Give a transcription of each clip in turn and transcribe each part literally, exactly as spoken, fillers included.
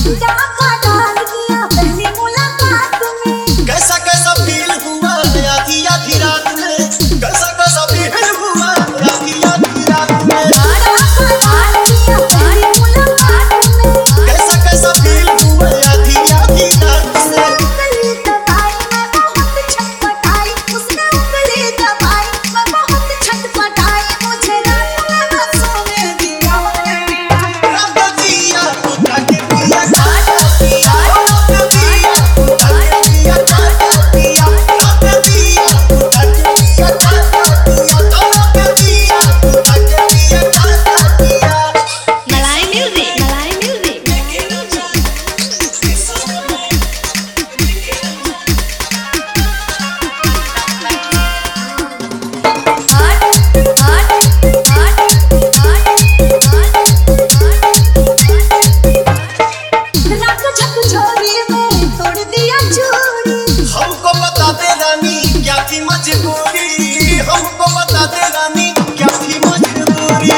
कैसा कैसा फील हुआ आधी आधी रात में, कैसा कैसा फील हुआ आधी आधी रात में, कैसा कैसा फील हुआ आधी आधी रात में। हमको बता दे रानी क्या थी मजबूरी, हमको बता दे रानी क्या थी मजबूरी,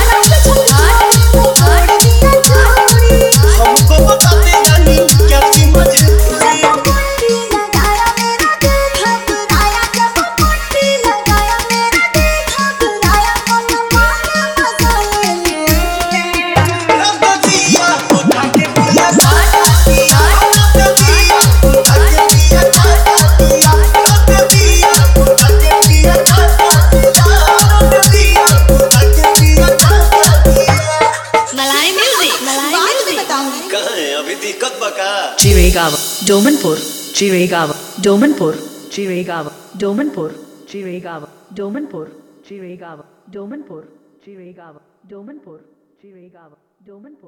हमको बता दे रानी क्या थी मजबूरी। अभी दिक्कत बका Chiragawa, Domanpur, Chiragawa, Domanpur, Chiragawa, Domanpur, Chiragawa, Domanpur, Chiragawa, Domanpur, Chiragawa, Domanpur, Chiragawa, Domanpur.